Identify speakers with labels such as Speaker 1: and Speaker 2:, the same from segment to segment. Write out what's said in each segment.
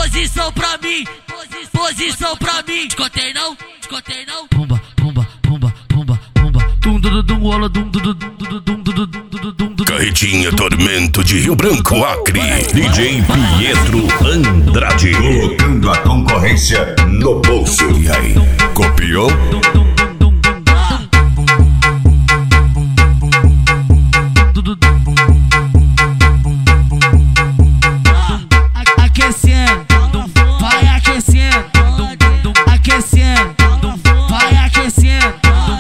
Speaker 1: posição pra mim, posição pra mim. Escotei não, pumba, pumba, pumba, pumba, pumba. Dum dum dum ola dum dum dum dum dum dum.
Speaker 2: Carretinha Tormento de Rio Branco, Acre. DJ Pietro Andrade.
Speaker 3: Colocando a concorrência no bolso.
Speaker 2: E aí, copiou?
Speaker 1: Aquecendo, vai aquecendo, aquecendo, vai aquecendo.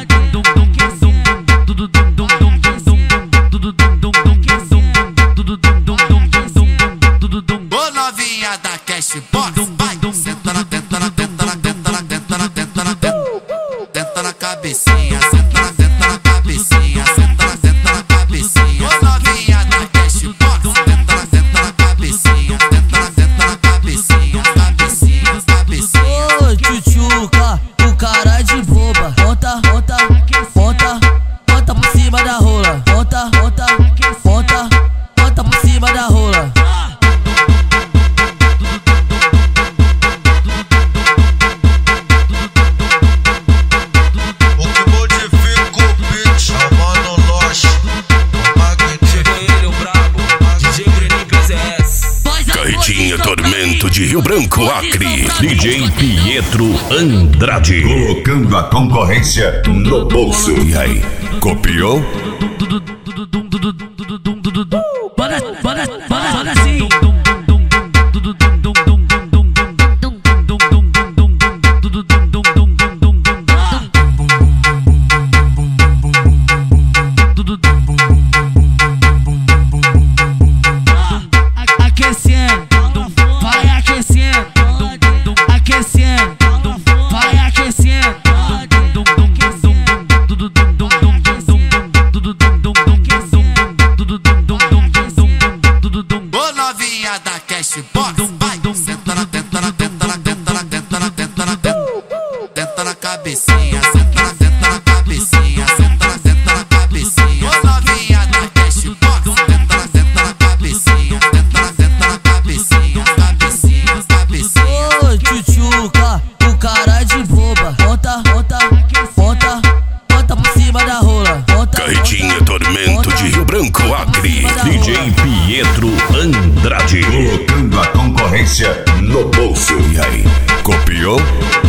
Speaker 4: Ô novinha da Cashbox, vai, senta na, tenta na, tenta na, tenta na, tenta na, tenta na, tenta na cabecinha, senta na cabecinha, senta na cabecinha. Ô novinha da Cashbox, tenta na cabecinha, tenta na cabecinha, cabecinha, cabecinha.
Speaker 1: Ô tchutchuca, o cara de boba. Ponta, ponta, ponta, ponta por cima da rola. Ponta, ponta, ponta, ponta por cima da rola.
Speaker 2: Carretinha Tormento de Rio Branco, Acre. DJ Pietro Andrade.
Speaker 3: Colocando a concorrência no bolso.
Speaker 2: E aí, copiou?
Speaker 1: Bora assim. Aquecendo, vai aquecendo, aquecendo, vai aquecendo.
Speaker 4: Ô novinha da Cashbox, vai, senta na, tenta na, tenta na, tenta na, tenta na, tenta na, tenta na cabecinha, senta na cabecinha, senta na cabecinha. Ô novinha da Cashbox, tenta na cabecinha, tenta na cabecinha, cabecinha, cabecinha.
Speaker 1: Ô tchutchuca, o cara de boba. Ponta, ponta, ponta, ponta por cima da rola. Ponta,
Speaker 2: Carretinha Tormento de Rio Branco, Acre. DJ Pietro Andrade.
Speaker 3: Colocando a concorrência no bolso.
Speaker 2: E aí, copiou?